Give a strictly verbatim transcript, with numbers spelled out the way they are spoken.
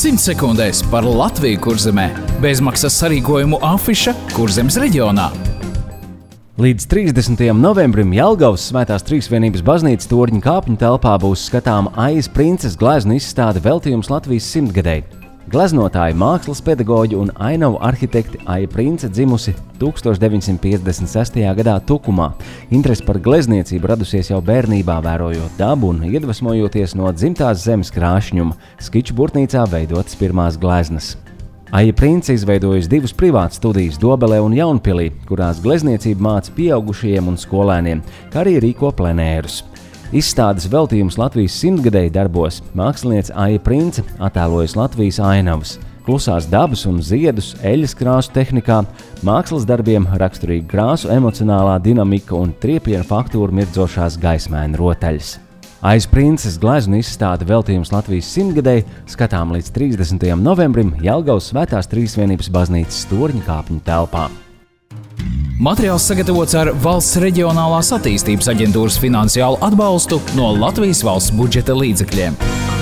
simt sekundēs par Latviju Kurzemē. Bezmaksas sarīkojumu afiša Kurzemes reģionā. Līdz trīsdesmitajam novembrim Jelgavas Svētās Trīsvienības baznīcas torņa kāpņu telpā būs skatām Aijas Princes gleznu izstāde veltījums Latvijas simtgadei. Gleznotāji, mākslas pedagoģi un ainavu arhitekti Aija Prince dzimusi tūkstoš deviņsimt piecdesmit sestajā gadā Tukumā. Interese par glezniecību radusies jau bērnībā, vērojot dabu un iedvesmojoties no dzimtās zemes krāšņuma, skiču burtnīcā veidotas pirmās gleznas. Aija Prince izveidojusi divas privātas studijas Dobelē un Jaunpilī, kurās glezniecību māca pieaugušajiem un skolēniem, kā arī rīko plenērus. Izstādes veltījums Latvijas simtgadei darbos māksliniece Aija Prince attēlojas Latvijas ainavas, klusās dabas un ziedus, eļas krāsu tehnikā, mākslas darbiem raksturīga krāsu emocionālā dinamika un triepienu faktūru mirdzošās gaismēna rotaļas. Aijas Princes gleznu izstāde veltījums Latvijas simtgadei skatām līdz trīsdesmitajam novembrim Jelgavas Svētās Trīsvienības baznīcas torņa kāpņu telpā. Materiāls sagatavots ar Valsts reģionālās attīstības aģentūras finansiālu atbalstu no Latvijas valsts budžeta līdzekļiem.